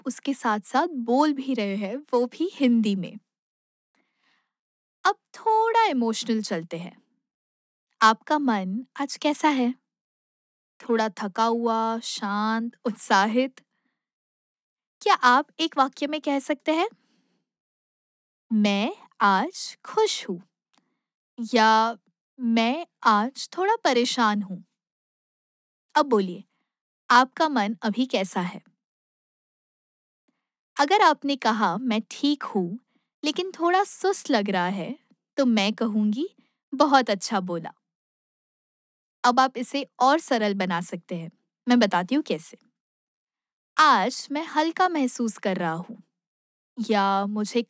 उसके साथ-साथ बोल भी रहे हैं, वो भी हिंदी में। अब थोड़ा इमोशनल चलते हैं। आपका मन आज कैसा है? थोड़ा थका हुआ, शांत, उत्साहित? क्या आप एक वाक्य में कह सकते हैं, मैं आज खुश हूँ या मैं आज थोड़ा परेशान हूँ? अब बोलिए, आपका मन अभी कैसा है? अगर आपने कहा मैं ठीक हूँ, लेकिन थोड़ा सुस्त लग रहा है, तो मैं कहूँगी बहुत अच्छा बोला। अब आप इसे और सरल बना सकते हैं। मैं बताती हूँ कैसे। आज मैं हल्का महसूस कर रहा हूँ या मुझे